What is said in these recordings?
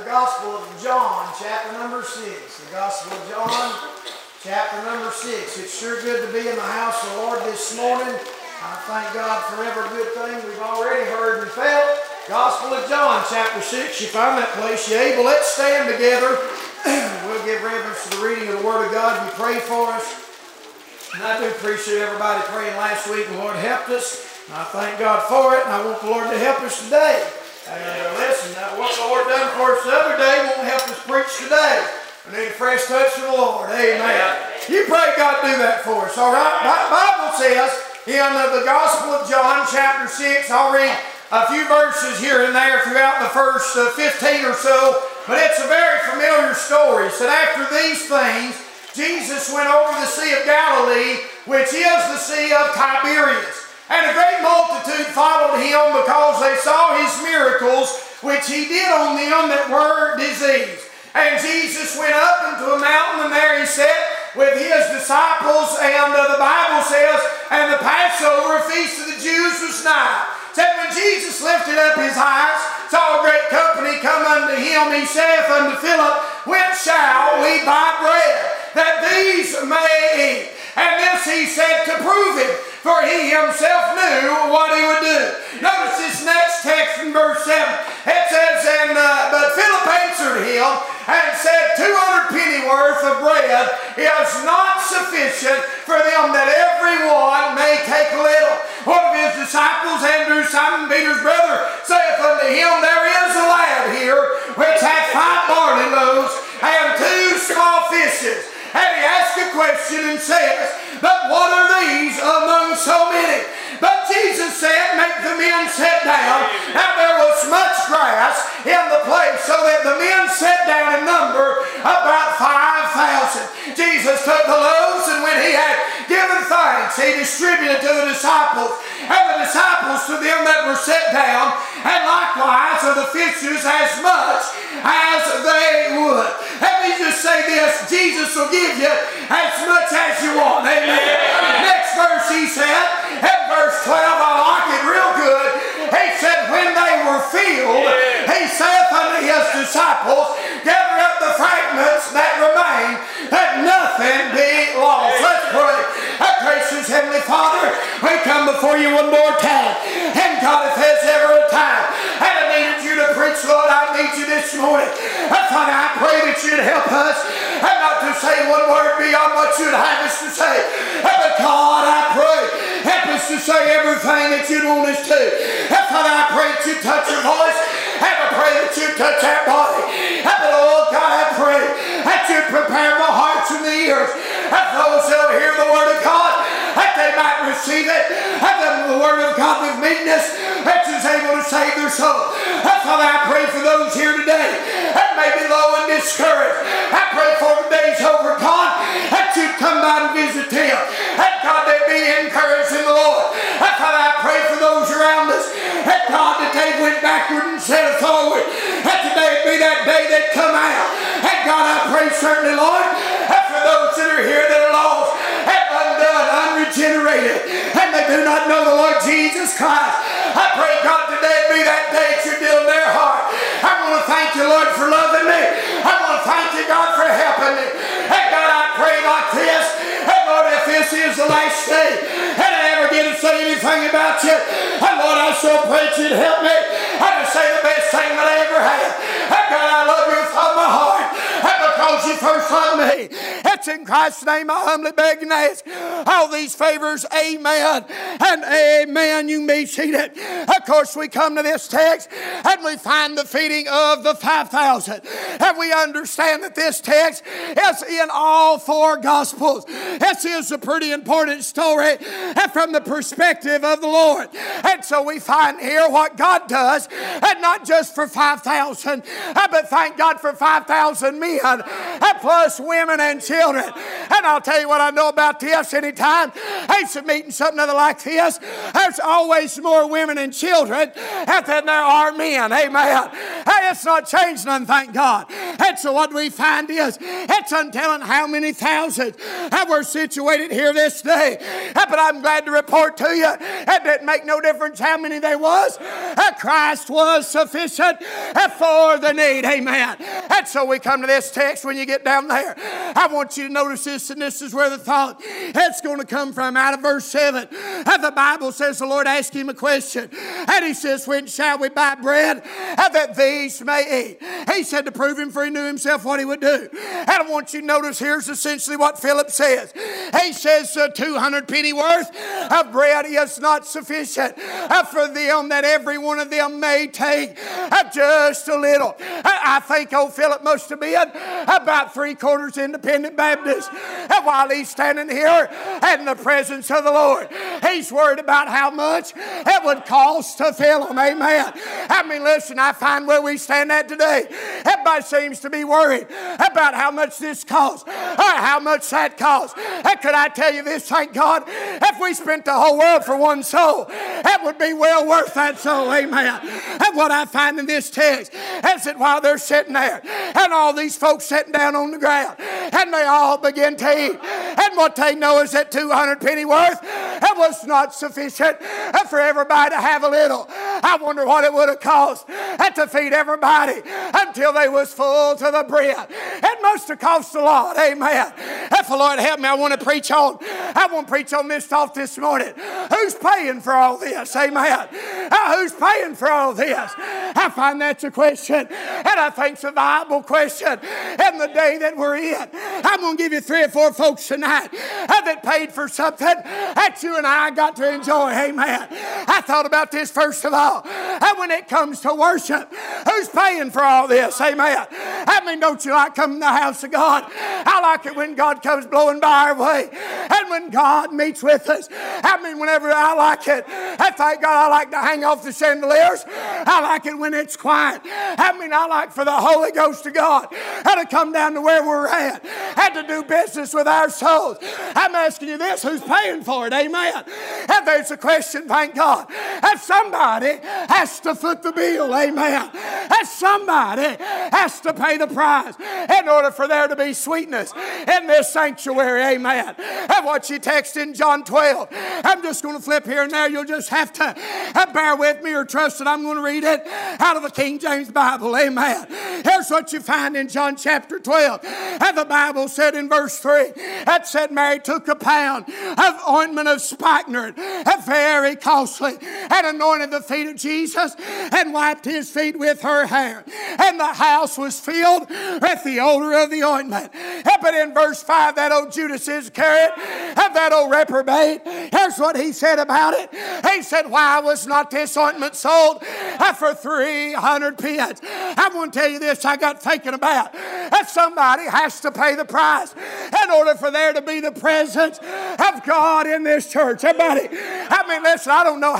Gospel of John, chapter number 6. The Gospel of John, chapter number 6. It's sure good to be in the house of the Lord this morning. I thank God for every good thing we've already heard and felt. Gospel of John, chapter 6. You find that place, you able? Let's stand together. We'll give reverence to the reading of the Word of God. You pray for us. And I do appreciate everybody praying last week. The Lord helped us. And I thank God for it. And I want the Lord to help us today. Listen, what the Lord done for us the other day won't help us preach today. We need a fresh touch from the Lord. Amen. You pray God do that for us. All right. The Bible says in the Gospel of John, chapter 6, I'll read a few verses here and there throughout the first 15 or so. But it's a very familiar story. It said, after these things, Jesus went over the Sea of Galilee, which is the Sea of Tiberias. And a great multitude followed him because they saw his miracles, which he did on them that were diseased. And Jesus went up into a mountain, and there he sat with his disciples. And the Bible says, and the Passover, a feast of the Jews, was nigh. Said when Jesus lifted up his eyes, saw a great company come unto him, he saith unto Philip, whence shall we buy bread, that these may eat? And this he said to prove him, for he himself knew what he would do. Notice this next text in verse 7. It says, but Philip answered him and said, 200 pennyworth of bread is not sufficient for them that every one may take a little. One of his disciples, Andrew, Simon Peter's brother, saith unto him, there is a lad here which hath 5 barley loaves and 2 small fishes. And he asked a question and says, but what are these among so many? But Jesus said, make the men sit down. Now there was much grass in the place, so that the men sat down in number about 5,000. Jesus took the loaves, and when he had given thanks, he distributed to the disciples, and the disciples to them that were set down, and likewise of the fishes as much as they would. Let me just say this, Jesus will give you as much as you want. Amen. Next verse he said, in verse 12, I like it real good. He said, when they were filled, he saith unto his disciples, gather up the fragments that remain, that nothing be lost. Let's pray. Our gracious Heavenly Father, we come before you one more time. And God, if there's ever a time and I needed you to preach, Lord, I need you this morning. Father, I pray that you'd help us and not to say one word beyond what you'd have us to say. But God, I pray, help us to say everything that you'd want us to. Father, I pray that you'd touch your voice. And I pray that you'd touch our body. And oh God, I pray that you'd prepare the hearts and the ears of those that will hear the word of God, that they might receive it, and the word of God with meekness, that is able to save their soul. Father, I pray for those here today that may be low and discouraged. I pray for the days over, God, that you'd come by and visit them, and God, they'd be encouraged in the Lord. Father, I pray for those around us, that God, that they went backward instead of forward, that today be that day that come out. And God, I pray certainly, Lord, for those that are here that are lost and undone, unregenerated, and they do not know the Lord Jesus Christ. I pray, God, today be that day that you're dealing their heart. I want to thank you, Lord, for loving me. I want to thank you, God, for helping me. And God, I pray like this, and Lord, if this is the last day, and I ever get to say anything about you, and Lord, I so pray that you'd help me. I just say the best thing that I ever had. And God, I love you with all my heart. And because you first loved me, it's in Christ's name I humbly beg and ask all these favors. Amen and amen. You may see it. Of course, we come to this text and we find the feeding of the 5,000. And we understand that this text is in all 4 Gospels. This is a pretty important story from the perspective of the Lord. And so we find here what God does, and not just for 5,000, but thank God for 5,000 men, plus women and children. And I'll tell you what I know about this. Anytime there's a meeting, something other like this, there's always more women and children than there are men. Amen. Hey, it's not changed none, thank God. And so what we find is, it's untelling how many thousands were situated here this day. But I'm glad to report to you, it didn't make no difference how many there was. Christ was sufficient for the need. Amen. And so we come to this text when you get down there. I want you to notice this, and this is where the thought it's going to come from, out of verse 7. The Bible says the Lord asked him a question, and he says, when shall we buy bread that these may eat? He said to prove him, for he knew himself what he would do. And I want you to notice here's essentially what Philip says. He says 200 penny worth of bread is not sufficient for them, that every one of them may take just a little. I think old Philip must have been about 3/4 independent Baptist. And while he's standing here in the presence of the Lord, he's worried about how much it would cost to fill them. Amen. I mean, listen, I find where we stand at today, everybody seems to be worried about how much this costs or how much that costs. And could I tell you this, thank God, if we spent the whole world for one soul, it would be well worth that soul. Amen. And what I find in this text is that while they're sitting there and all these folks sitting down on the ground and they all begin to eat, and what they know is that 200 penny worth, it was not sufficient for everybody to have a little. I wonder what it would have cost to feed everybody until they was full to the brim. It must have cost a lot. Amen. If the Lord help me, I want to preach on this thought this morning. Who's paying for all this? Amen. Who's paying for all this? I find that's a question, and I think it's a viable question in the day that we're in. I'm going to give you 3 or 4 folks tonight that paid for something that you and I got to enjoy. Amen. I thought about this first of all. And when it comes to worship, who's paying for all this? Amen. I mean, don't you like coming to the house of God? I like it when God comes blowing by our way and when God meets with us. I mean, whenever I like it, I thank God I like to hang off the chandeliers. I like it when it's quiet. I mean, I like for the Holy Ghost of God to come down to where we're at and to do business with our souls. I'm asking you this, who's paying for it? Amen. And there's a question, thank God. And somebody has to foot the bill. Amen. And somebody has to pay the price in order for there to be sweetness in this sanctuary. Amen. And what you text in John 12, I'm just going to flip here and there. You'll just have to bear with me or trust that I'm going to read it out of the King James Bible. Amen. Here's what you find in John chapter 12. And the Bible said in verse 3, that said Mary took a pound of ointment of spikenard, very costly, and anointed the feet of Jesus and wiped his feet with her hair. And the house was filled with the odor of the ointment. But in verse 5, that old Judas Iscariot, that old reprobate, here's what he said about it. He said, why was not this ointment sold for 300 pence? I'm going to tell you this, I got thinking about that somebody has to pay the price in order for there to be the presence of God in this church. Everybody, I mean, listen, I don't know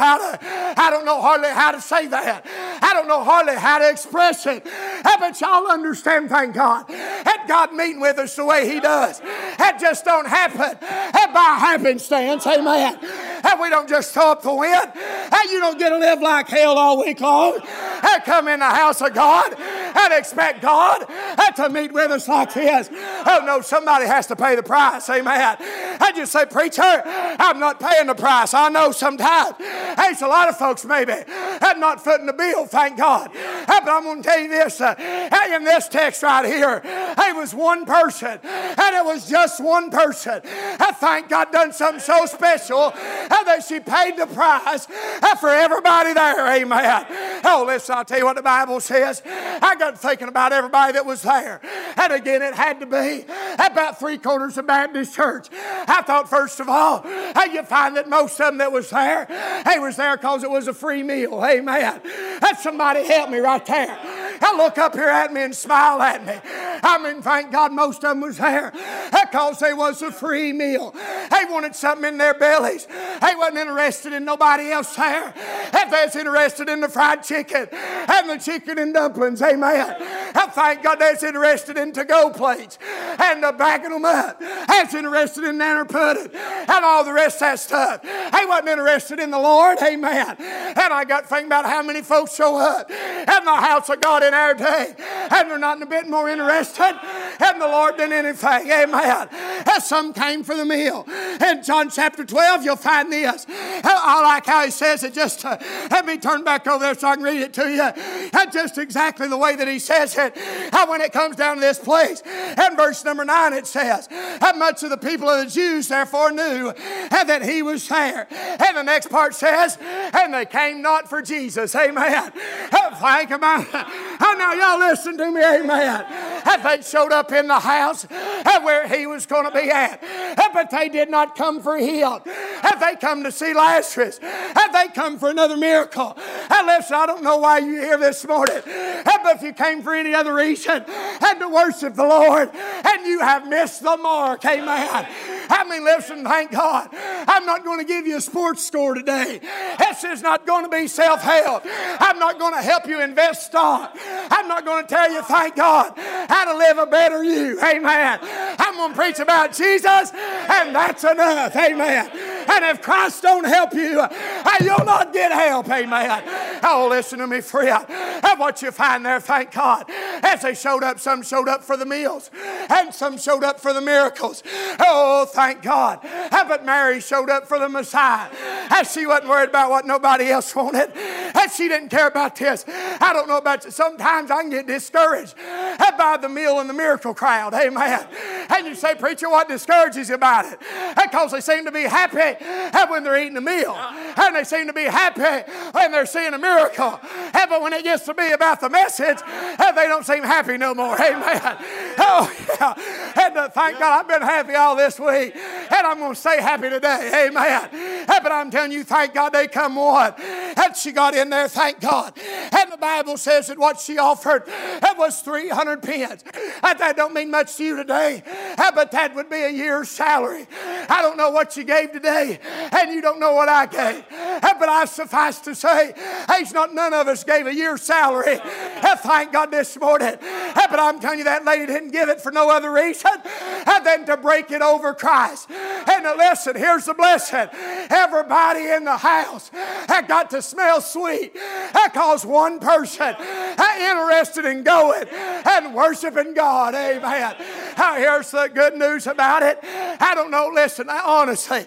hardly how to say that. I don't know hardly how to express it. But y'all understand, thank God, that God meeting with us the way he does. That just don't happen by happenstance. Amen. And we don't just throw up the wind. And you don't get to live like hell all week long. And come in the house of God and expect God to meet with us like this. Oh no, somebody has to pay the price. Amen. I just say, preacher, I'm not paying the price. I know sometimes there's a lot of folks maybe I'm not footing the bill, thank God. But I'm going to tell you this, in this text right here, it was one person, and it was just one person. I thank God done something so special that she paid the price for everybody there. Amen. Oh, listen, I'll tell you what the Bible says. I got thinking about everybody that was there. And again, it had to be about 3/4 of Baptist church. I thought, first of all, you find that most of them that was there, they was there because it was a free meal. Amen. That's somebody help me right there. Now look up here at me and smile at me. I mean, thank God most of them was there because they was a free meal. They wanted something in their bellies. They wasn't interested in nobody else there. If they was interested in the fried chicken and the chicken and dumplings, amen. Thank God that's interested in to-go plates and bagging them up. That's interested in nanner pudding and all the rest of that stuff. He wasn't interested in the Lord. Amen. And I got to think about how many folks show up in the house of God in our day, and they're not a bit more interested in the Lord than anything. Amen. And some came for the meal. In John chapter 12, you'll find this. I like how he says it. Just let me turn back over there so I can read it to you. That's just exactly the way that he says it. When it comes down to this place, in verse number 9 it says, how much of the people of the Jews therefore knew that he was there. And the next part says, and they came not for Jesus. Amen. Think about it. Oh, now y'all listen to me. Amen. If they showed up in the house where he was going to be at, but they did not come for him. If they come to see Lazarus, if they come for another miracle. Listen, I don't know why you're here this morning, but if you came for any other reason and to worship the Lord and you have missed the mark, amen. I mean, listen, thank God. I'm not going to give you a sports score today. This is not going to be self-help. I'm not going to help you invest stock. I'm not going to tell you, thank God, how to live a better you. Amen. I'm going to preach about Jesus, and that's enough. Amen. And if Christ don't help you, you'll not get help. Amen. Oh, listen to me, friend. What you find there, thank God. As they showed up, some showed up for the meals, and some showed up for the miracles. Oh, thank God. But Mary showed up for the Messiah. She wasn't worried about what nobody else wanted. She didn't care about this. I don't know about you. Sometimes I can get discouraged by the meal and the miracle crowd. Amen. And you say, preacher, what discourages you about it? Because they seem to be happy when they're eating a meal. And they seem to be happy when they're seeing a miracle. But when it gets to be about the message, they don't seem happy no more. Amen. Oh, yeah. And thank God I've been happy all this week. And I'm going to stay happy today. Amen. But I'm telling you, thank God they come one. And she got in there, thank God. And the Bible says that what she offered, it was 300 pence. That don't mean much to you today, but that would be a year's salary. I don't know what you gave today, and you don't know what I gave. But I suffice to say, none of us gave a year's salary. Thank God this morning. But I'm telling you, that lady didn't give it for no other reason than to break it over Christ. And listen, here's the blessing. Everybody in the house got to smell sweet because one person interested in going and worshiping God. Amen. Here's the good news about it. I don't know, listen, honestly,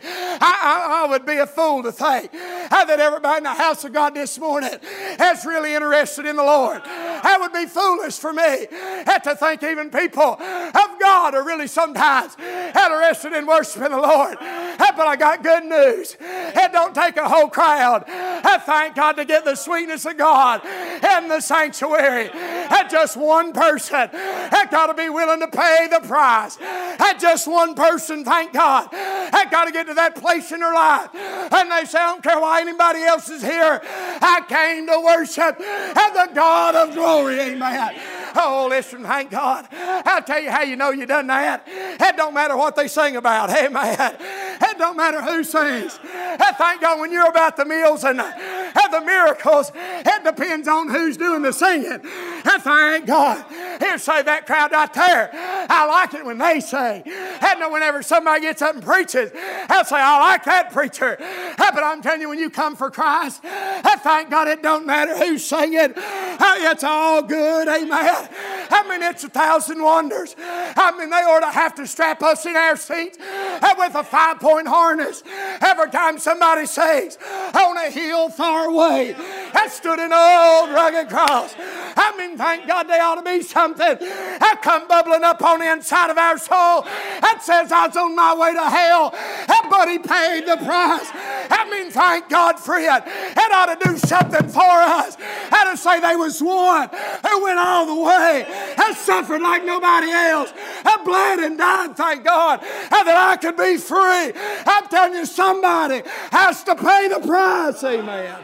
I would be a fool to think that everybody in the house of God this morning is really interested in the Lord. That would be foolish for me to think even people of God are really sometimes interested in worshiping the Lord. But I got good news. It don't take a whole crowd. Thank God to get the sweetness of God in the sanctuary. Just one person got to be willing to pay the price. Just one person, thank God, got to get to that place in their life. And they say, I don't care why anybody else is here. I came to worship the God of glory. Amen. Oh, listen, thank God. I'll tell you how you know you done that. It don't matter what they sing about. Amen. It don't matter who sings. Thank God when you're about the meals and the miracles, it depends on who's doing the singing. Thank God. Here, say that crowd right there. I like it when they sing. And whenever somebody gets up and preaches, I'll say, I like that preacher. But I'm telling you, when you come for Christ, thank God it don't matter who's singing. It's all good. Amen. I mean, it's 1,000 wonders. I mean, they ought to have to strap us in our seats with a 5-point harness every time somebody sings on a hill far away. That stood an old rugged cross. I mean, thank God there ought to be something that come bubbling up on the inside of our soul that says I was on my way to hell, but he paid the price. I mean, thank God for it. It ought to do something for us. How to say they was one who went all the way, has suffered like nobody else, have bled and died, thank God, and that I could be free. I'm telling you, somebody has to pay the price. Amen.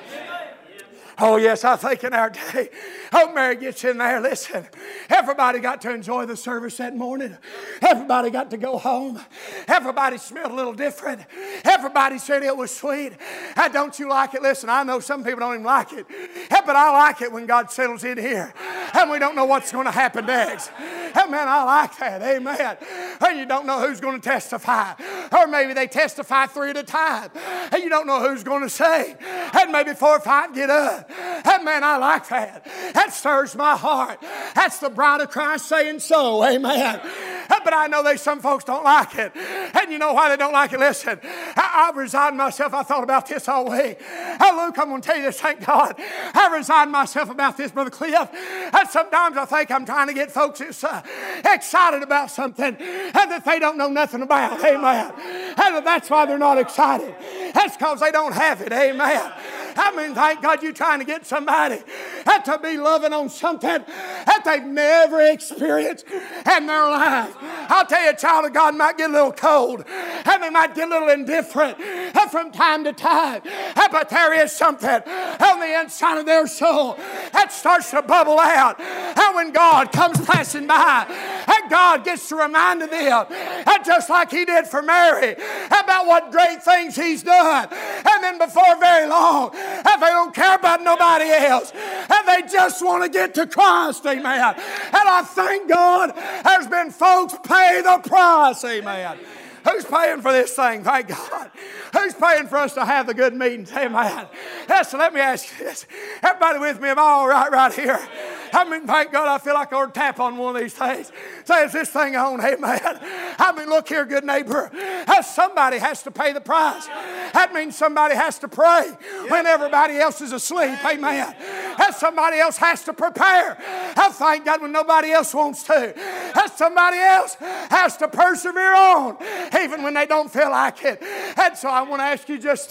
Oh, yes, I think in our day, oh, Mary gets in there. Listen, everybody got to enjoy the service that morning. Everybody got to go home. Everybody smelled a little different. Everybody said it was sweet. Don't you like it? Listen, I know some people don't even like it. But I like it when God settles in here and we don't know what's going to happen next. Man, I like that. Amen. And you don't know who's going to testify. Or maybe they testify 3 at a time. And you don't know who's going to say. And maybe 4 or 5 get up. And man, I like that. That stirs my heart. That's the bride of Christ saying so. Amen. But I know some folks don't like it. And you know why they don't like it? Listen, I resigned myself. I thought about this all week. Luke, I'm going to tell you this, thank God. I resigned myself about this, Brother Cliff. And sometimes I think I'm trying to get folks excited about something and that they don't know nothing about. Amen. And that's why they're not excited. That's because they don't have it. Amen. I mean, thank God you're trying to get somebody to be loving on something that they've never experienced in their life. I'll tell you, a child of God might get a little cold and they might get a little indifferent from time to time. But there is something on the inside of their soul that starts to bubble out. And when God comes passing by, and God gets to remind them, and just like He did for Mary, about what great things He's done. And then before very long, and they don't care about nobody else, and they just want to get to Christ, amen. And I thank God there's been folks pay the price, amen. Who's paying for this thing? Thank God. Who's paying for us to have the good meetings? Amen. Yes, so let me ask you this. Everybody with me? Am I all right here? I mean, thank God I feel like I ought to tap on one of these things. Say, is this thing on? Amen. I mean, look here, good neighbor. Somebody has to pay the price. That means somebody has to pray when everybody else is asleep. Amen. That somebody else has to prepare. I thank God when nobody else wants to. That somebody else has to persevere on even when they don't feel like it. And so I want to ask you just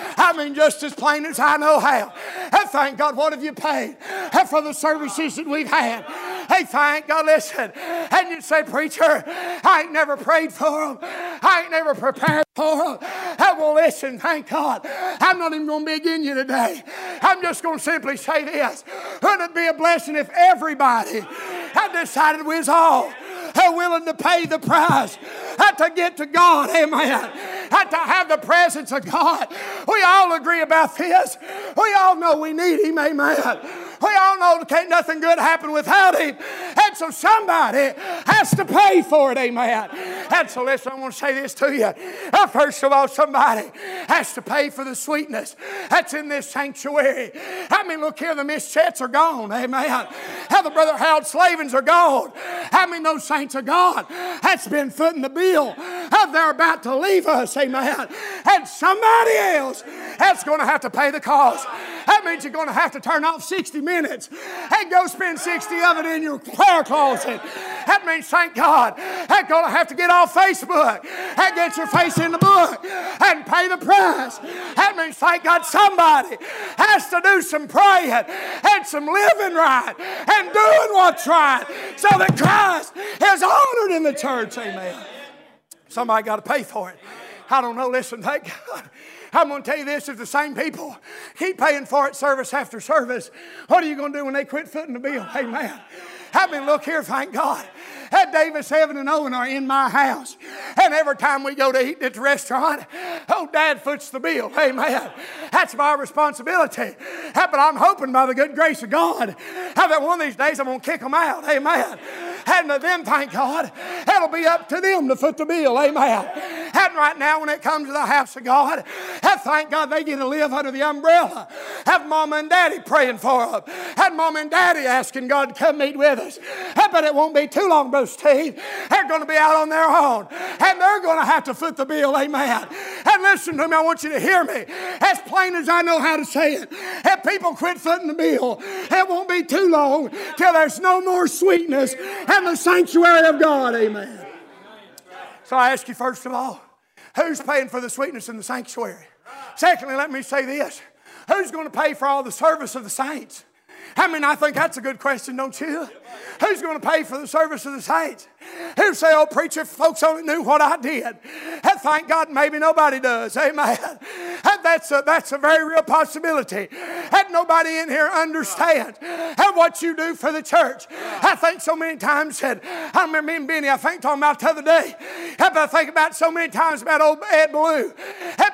as plain as I know how. And thank God, what have you paid for the services that we've had? Hey, thank God, listen. And you say, preacher, I ain't never prayed for them. I ain't never prepared for them. Well, listen, thank God. I'm not even going to begin you today. I'm just going to simply say this. Wouldn't it be a blessing if everybody had decided we was all willing to pay the price to get to God, amen, to have the presence of God. We all agree about this. We all know we need Him, amen. We all know can't nothing good happen without Him. And so somebody has to pay for it, amen. And so listen, I want to say this to you. First of all, somebody has to pay for the sweetness that's in this sanctuary. I mean, look here, the Miss Chets are gone, amen. How the Brother Harold Slavens are gone. I mean, those saints are gone. That's been footing the bill. They're about to leave us, amen. And somebody else that's going to have to pay the cost. That means you're going to have to turn off 60 minutes and go spend 60 of it in your prayer closet. That means, thank God, you're going to have to get off Facebook and get your face in the book and pay the price. That means, thank God, somebody has to do some praying and some living right and doing what's right so that Christ is honored in the church. Amen. Somebody got to pay for it. I don't know. Listen, thank God. I'm going to tell you this, if the same people keep paying for it service after service, what are you going to do when they quit footing the bill? Amen. I mean, look here, thank God. That Davis, Evan, and Owen are in my house. And every time we go to eat at the restaurant, Dad foots the bill. Amen. That's my responsibility. But I'm hoping by the good grace of God that one of these days I'm going to kick them out. Amen. And then, thank God, it'll be up to them to foot the bill. Amen. And right now, when it comes to the house of God, thank God they get to live under the umbrella. Have Mama and Daddy praying for them. Have Mama and Daddy asking God to come meet with us. But it won't be too long, Brother Steve. They're going to be out on their own. And they're going to have to foot the bill. Amen. And listen to me, I want you to hear me. As plain as I know how to say it. If people quit footing the bill, it won't be too long till there's no more sweetness in the sanctuary of God. Amen. So I ask you, first of all, who's paying for the sweetness in the sanctuary? Secondly, let me say this. Who's going to pay for all the service of the saints? I mean, I think that's a good question, don't you? Who's going to pay for the service of the saints? Who say, oh, preacher, if folks only knew what I did. And thank God maybe nobody does. Amen. And that's a very real possibility. And nobody in here understands what you do for the church. I think so many times that, I remember me and Benny, I think talking about the other day. But I think about so many times about old Ed Ballou.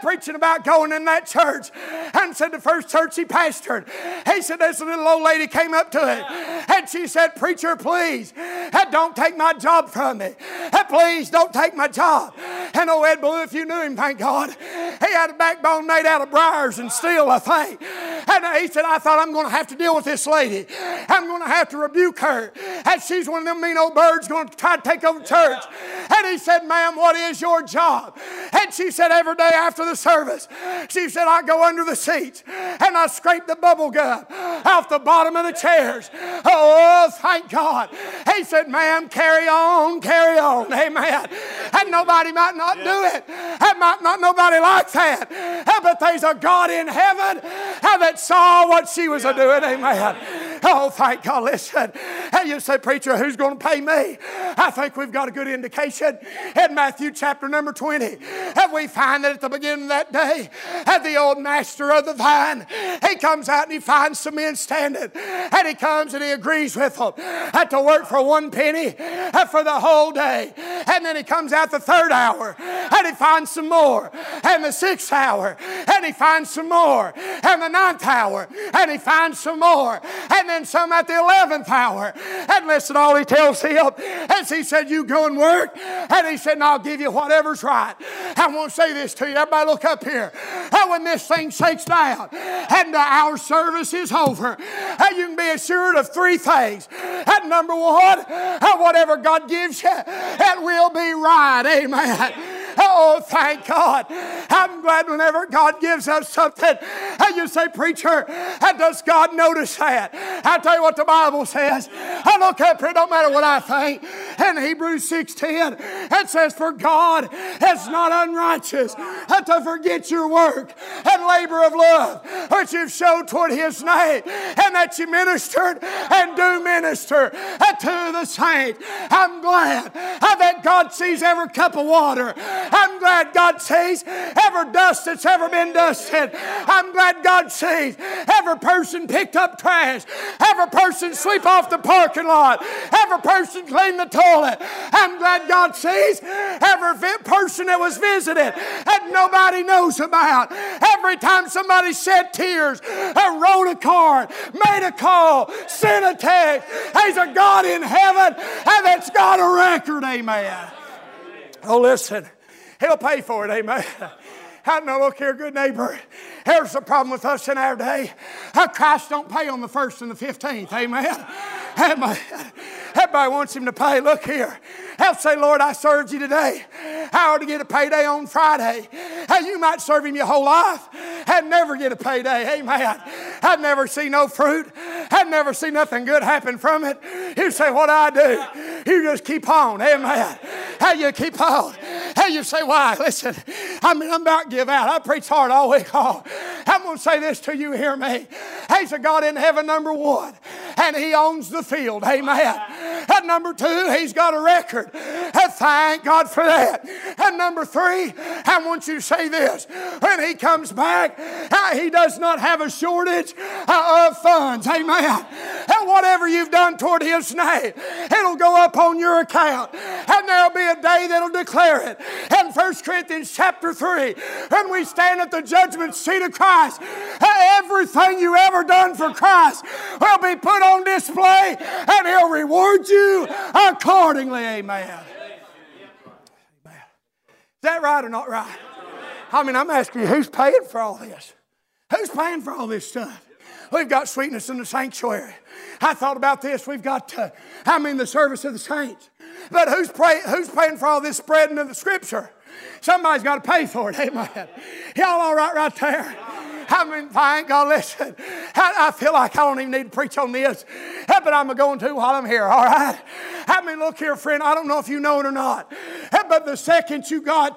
preaching about going in that church. And said the first church he pastored, he said this little old lady came up to him and she said, "Preacher, please, don't take my job from me. Please don't take my job." And old Ed Blue, if you knew him, thank God, he had a backbone made out of briars and steel, I think. And he said, "I thought I'm going to have to deal with this lady. I'm going to have to rebuke her. And she's one of them mean old birds going to try to take over church." And he said, "Ma'am, what is your job?" And she said, "Every day after the service," she said, "I go under the seats and I scrape the bubble gum off the bottom of the chairs." Oh, thank God. He said, "Ma'am, carry on, carry on." Amen. And nobody might not do it. And might not nobody like that. But there's a God in heaven that saw what she was a-doing. Amen. Oh, thank God. Listen. And you say, "Preacher, who's going to pay me?" I think we've got a good indication in Matthew chapter number 20. And we find that at the beginning of that day, the old master of the vine, he comes out and he finds some men standing. And he comes and he agrees with them to work for 1 penny for the whole day. And then he comes out the 3rd hour and he finds some more. And the 6th hour and he finds some more. And the 9th hour and he finds some more. And then some at the 11th hour. And listen, all he tells him is he said, "You go and work." And he said, "And I'll give you whatever's right." I want to say this to you. Everybody look up here. And when this thing shakes down and our service is over, you can be assured of 3 things. And number 1, whatever God gives you, it will be right. Amen. Oh, thank God. I'm glad whenever God gives us something, and you say, "Preacher, does God notice that?" I tell you what the Bible says. I look up here, don't matter what I think. In Hebrews 6:10, it says, "For God is not unrighteous to forget your work and labor of love, which you've showed toward His name, and that you ministered and do minister to the saints." I'm glad that God sees every cup of water. I'm glad God sees every dust that's ever been dusted. I'm glad God sees every person picked up trash, every person sweep off the parking lot, every person clean the toilet. I'm glad God sees every person that was visited that nobody knows about. Every time somebody shed tears, wrote a card, made a call, sent a text. There's a God in heaven and that's got a record. Amen. Oh, listen. He'll pay for it. Amen. I know, look here, good neighbor. Here's the problem with us in our day. Christ don't pay on the 1st and the 15th. Amen. Everybody wants Him to pay. Look here. They'll say, "Lord, I served you today. I ought to get a payday on Friday." You might serve Him your whole life and never get a payday. Amen. I've never seen no fruit. I've never seen nothing good happen from it. You say, "What do I do?" You just keep on. Amen. How you keep on? How you say, "Why?" Listen, I'm about to give out. I preach hard all week long. I'm going to say this to you, hear me. He's a God in heaven, number 1, and He owns the field. Amen. And number 2, He's got a record. And thank God for that. And number 3, I want you to say this. When He comes back, He does not have a shortage of funds. Amen. And whatever you've done toward His name, it'll go up on your account. And there'll be a day that'll declare it. In 1 Corinthians chapter 3, when we stand at the judgment seat of Christ, everything you ever done for Christ will be put on display and He'll reward you accordingly. Amen. Is that right or not right? I mean, I'm asking you, who's paying for all this? Who's paying for all this stuff? We've got sweetness in the sanctuary. I thought about this. We've got, the service of the saints. But who's paying for all this spreading of the Scripture? Somebody's got to pay for it. Amen. Y'all all right there? Thank God, listen. I feel like I don't even need to preach on this, but I'm going to while I'm here, all right? Look here, friend, I don't know if you know it or not, but the second you got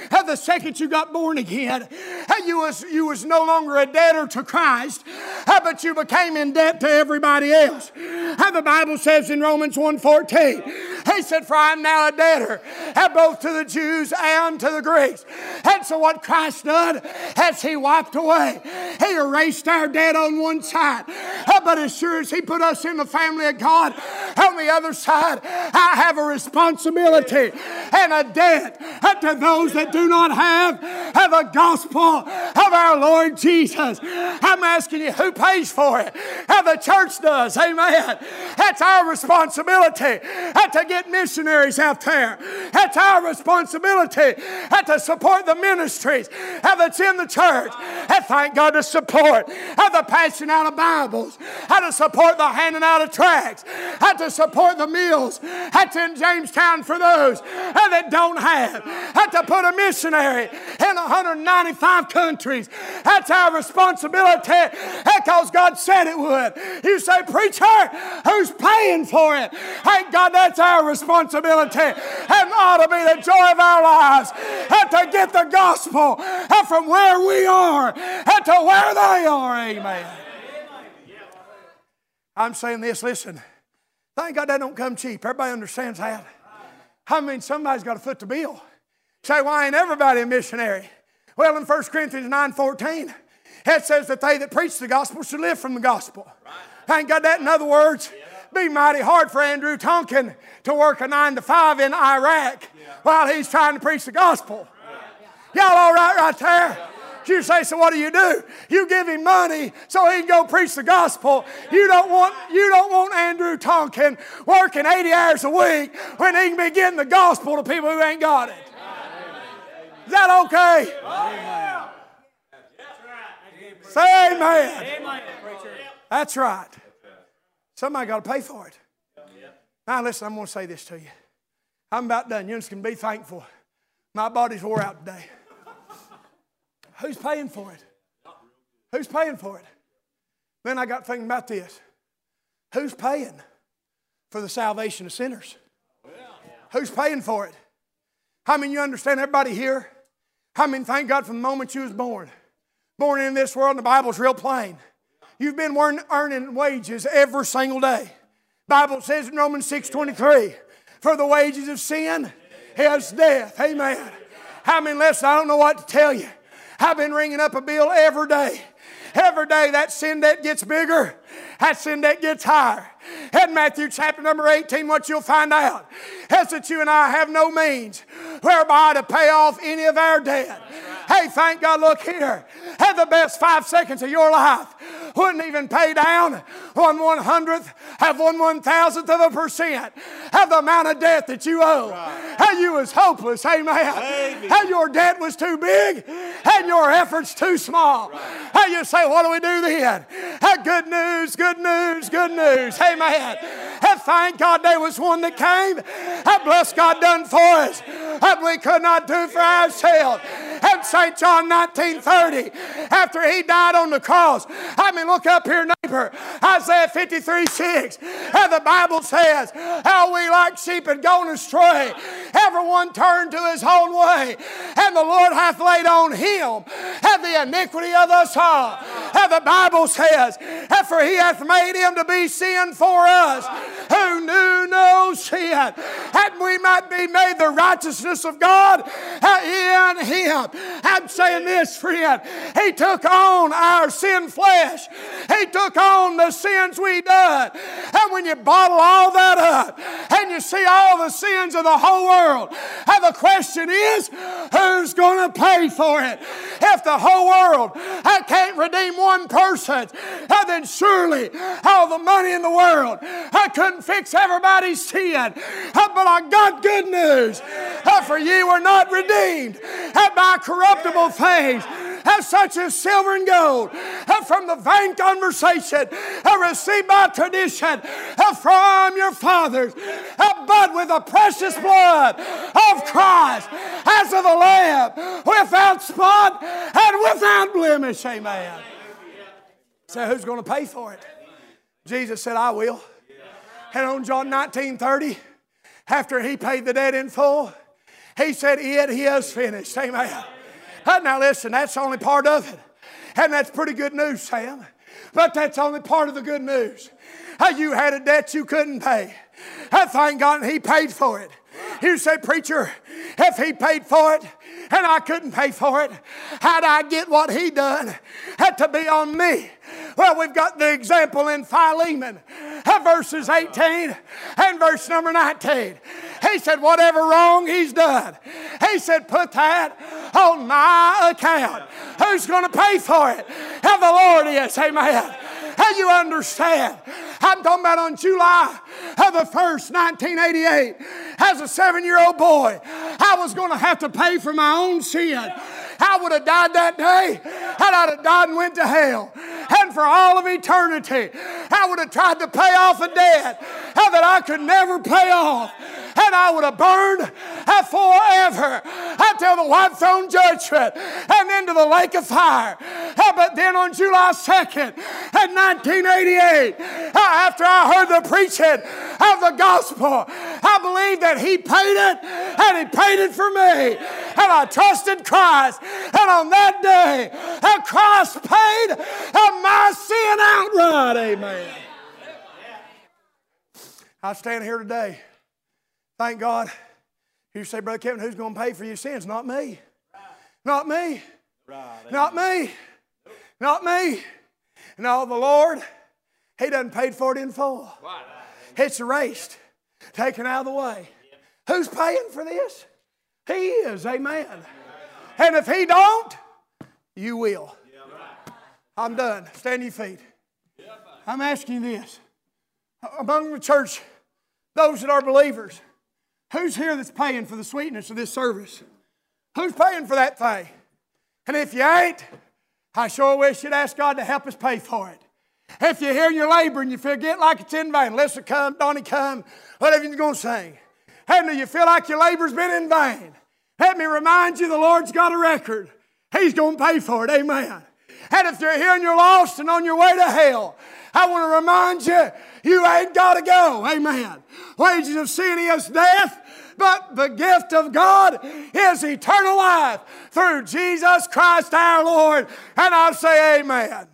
born again, you was no longer a debtor to Christ, but you became in debt to everybody else. The Bible says in Romans 1:14, He said, "For I am now a debtor, both to the Jews and to the Greeks." And so what Christ done, as He wiped away, He erased our debt on one side. But as sure as He put us in the family of God, on the other side, I have a responsibility and a debt to those that do not have of the gospel of our Lord Jesus. I'm asking you, who pays for it? How the church does. Amen. That's our responsibility. To get missionaries out there. That's our responsibility. To support the ministries that's in the church. And thank God to support the passing out of Bibles. To support the handing out of tracts. To support the meals that's in Jamestown for those that don't have. To put a missionary in 195 countries. That's our responsibility because God said it would. You say, preacher, who's paying for it? Thank God that's our responsibility. And ought to be the joy of our lives to get the gospel from where we are to where they are. Amen. I'm saying this, listen. Thank God that don't come cheap. Everybody understands that. I mean, somebody's got to foot the bill. Say, why ain't everybody a missionary? Well, in 1 Corinthians 9:14, it says that they that preach the gospel should live from the gospel. Thank God that. In other words, be mighty hard for Andrew Tonkin to work a 9 to 5 in Iraq while he's trying to preach the gospel. Y'all all right there? You say, so what do? You give him money so he can go preach the gospel. You don't want Andrew Tonkin working 80 hours a week when he can be getting the gospel to people who ain't got it. Is that okay? Amen. Say amen. That's right. Somebody got to pay for it. Now listen, I'm going to say this to you. I'm about done. You just can be thankful. My body's wore out today. Who's paying for it? Who's paying for it? Then I got thinking about this. Who's paying for the salvation of sinners? Who's paying for it? I mean, you understand, everybody here? I mean, thank God from the moment you was born. Born in this world, and the Bible's real plain. You've been earning wages every single day. Bible says in Romans 6:23, for the wages of sin is death. Amen. I mean, listen, I don't know what to tell you. I've been ringing up a bill every day. Every day that sin debt gets bigger, that sin debt gets higher. In Matthew chapter number 18, what you'll find out is that you and I have no means whereby to pay off any of our debt. Hey, thank God, look here. Have the best 5 seconds of your life wouldn't even pay down 1/100th, have 1/1000th of a percent of the amount of debt that you owe. How you was hopeless, amen. How your debt was too big and your efforts too small. How you say, what do we do then? Good news, good news, good news. Amen. And thank God there was one that came. Bless God done for us. We could not do for ourselves. And St. John 19:30, after he died on the cross. I mean, look up here, neighbor. Isaiah 53:6. And the Bible says, how we like sheep had gone astray. Everyone turned to his own way. And the Lord hath laid on him and the iniquity of us all. And the Bible says, for he hath made him to be sin for us, who knew no sin, that we might be made the righteousness of God in him. I'm saying this, friend. He took on our sin flesh. He took on the sins we done. And when you bottle all that up and you see all the sins of the whole world, and the question is, who's going to pay for it? If the whole world can't redeem one person, then surely all the money in the world I couldn't fix everybody's sin. But I got good news. For ye were not redeemed by corruptible things, such as silver and gold, from the vain conversation received by tradition from your fathers, but with the precious blood of Christ, as of a lamb, without spot and without blemish. Amen. So who's going to pay for it? Jesus said, I will. And on John 19:30, after he paid the debt in full, he said, it is finished. Amen. Now listen, that's only part of it. And that's pretty good news, Sam. But that's only part of the good news. You had a debt you couldn't pay. Thank God he paid for it. You say, preacher, if he paid for it and I couldn't pay for it, how'd I get what he done? Had to be on me. Well, we've got the example in Philemon, verses 18 and verse number 19. He said, whatever wrong he's done, he said, put that on my account. Who's going to pay for it? And the Lord is. Amen. How you understand? I'm talking about on July of the 1st, 1988, as a 7-year-old boy, I was going to have to pay for my own sin. I would have died that day, and I'd have died and went to hell. And for all of eternity, I would have tried to pay off a debt that I could never pay off. And I would have burned forever until the white throne judgment and into the lake of fire. But then on July 2nd, in 1988, after I heard the preaching of the gospel, I believed that He paid it, and He paid it for me. And I trusted Christ. And on that day, Christ paid my sin outright. Amen. I stand here today. Thank God. You say, Brother Kevin, who's going to pay for your sins? Not me. Not me. Not me. Not me. No, the Lord, He done paid for it in full. It's erased, taken out of the way. Who's paying for this? He is. Amen. And if He don't, you will. I'm done. Stand your feet. I'm asking you this. Among the church, those that are believers, who's here that's paying for the sweetness of this service? Who's paying for that thing? And if you ain't, I sure wish you'd ask God to help us pay for it. If you're here and you're laboring, you forget like it's in vain. Listen, come, Donnie, come, whatever you're going to sing. And do you feel like your labor's been in vain? Let me remind you, the Lord's got a record. He's going to pay for it. Amen. And if you're here and you're lost and on your way to hell, I want to remind you, you ain't got to go. Amen. Wages of sin is death, but the gift of God is eternal life through Jesus Christ our Lord. And I say amen.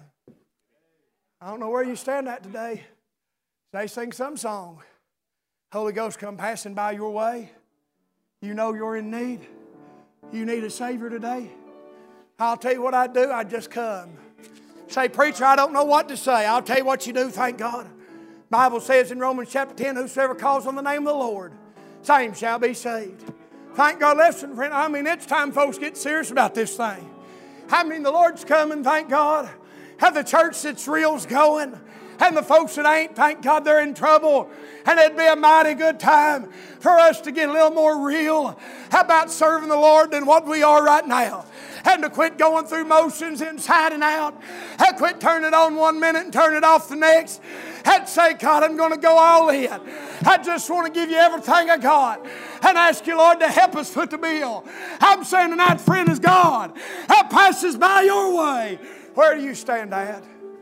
I don't know where you stand at today. They sing some song. Holy Ghost come passing by your way. You know you're in need. You need a Savior today. I'll tell you what I do. I just come. Say, preacher, I don't know what to say. I'll tell you what you do, thank God. Bible says in Romans chapter 10, whosoever calls on the name of the Lord, same shall be saved. Thank God. Listen, friend, I mean, it's time folks get serious about this thing. I mean, the Lord's coming, thank God. Have the church that's real's going. And the folks that ain't, thank God they're in trouble. And it'd be a mighty good time for us to get a little more real about serving the Lord than what we are right now. And to quit going through motions inside and out. And quit turning it on 1 minute and turn it off the next. And say, God, I'm going to go all in. I just want to give you everything I got. And ask you, Lord, to help us foot the bill. I'm saying tonight, friend, is God. That passes by your way. Where do you stand at?